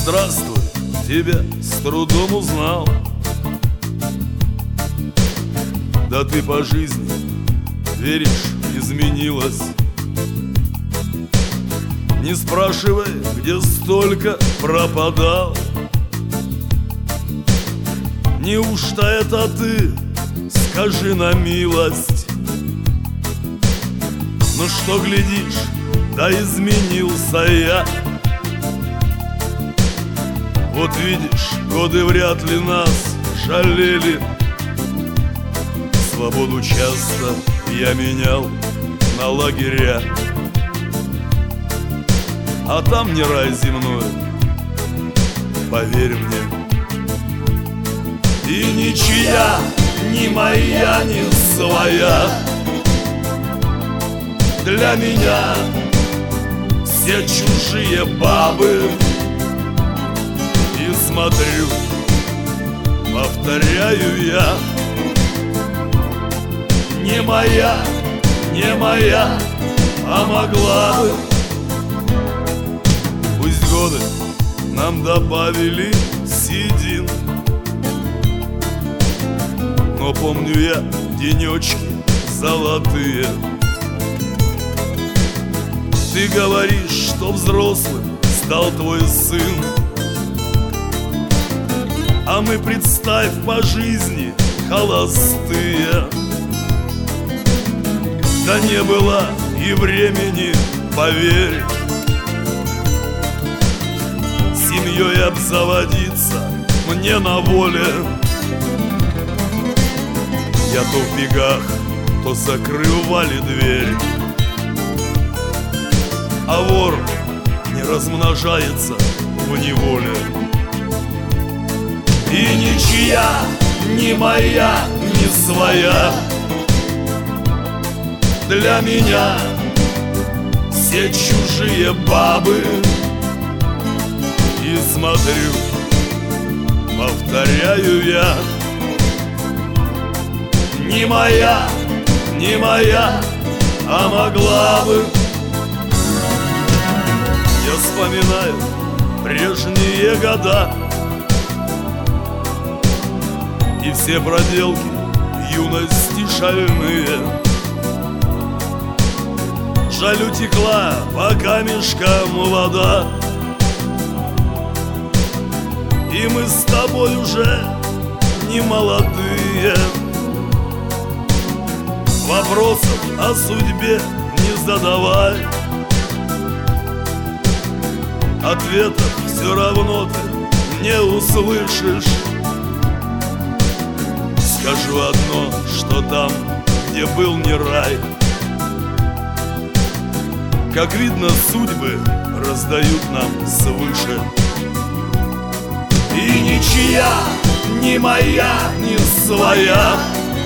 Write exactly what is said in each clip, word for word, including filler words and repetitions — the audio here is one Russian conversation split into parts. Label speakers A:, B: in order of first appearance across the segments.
A: здравствуй, тебя с трудом узнал. Да ты по жизни, веришь, изменилась. Не спрашивай, где столько пропадал. Неужто это ты, скажи на милость? Ну что глядишь, да изменился я. Вот видишь, годы вряд ли нас жалели. Свободу часто я менял на лагеря, а там не рай земной, поверь мне. И ничья, ни моя, ни своя. Для меня все чужие бабы. И смотрю, повторяю я, не моя, не моя, а могла бы. Пусть годы нам добавили седин, но помню я денечки золотые. Ты говоришь, что взрослым стал твой сын, а мы, представь, по жизни холостые. Да не было и времени, поверь, семьей обзаводиться мне на воле. Я то в бегах, то закрывали дверь, а вор не размножается в неволе. И ничья, ни моя, ни своя. Для меня все чужие бабы. И смотрю, повторяю я, не моя, не моя, а могла бы. Я вспоминаю прежние года и все проделки юности шальные. Жаль, утекла по камешкам вода, и мы с тобой уже не молодые. Вопросов о судьбе не задавай, ответов все равно ты не услышишь. Скажу одно, что там, где был не рай, как видно, судьбы раздают нам свыше. И ничья, ни моя, ни своя.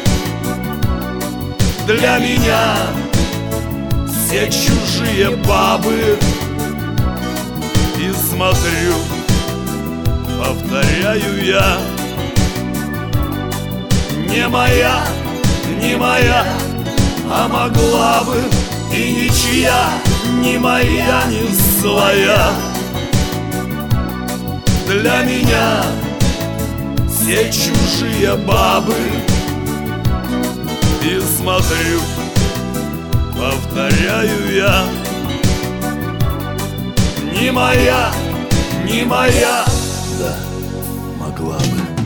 A: Для меня все чужие бабы. И смотрю, повторяю я, не моя, не моя, а могла бы. И ничья, ни моя, ни своя. Для меня все чужие бабы. И смотрю, повторяю я, не моя, не моя, да могла бы.